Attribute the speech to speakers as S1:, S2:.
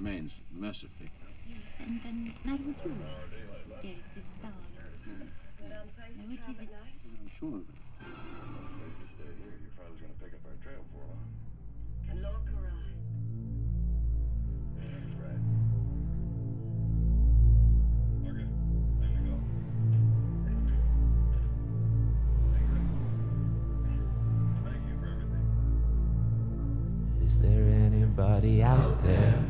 S1: remains massively.
S2: Yes, and now you, Derek the Star, it seems. Now, what is it?
S1: I'm sure of it.
S3: If you stay here, your father's gonna pick up our trail for long.
S4: And look around.
S3: That's right. Okay, time to go. Hey, Greg. Thank you for everything.
S5: Is there anybody out there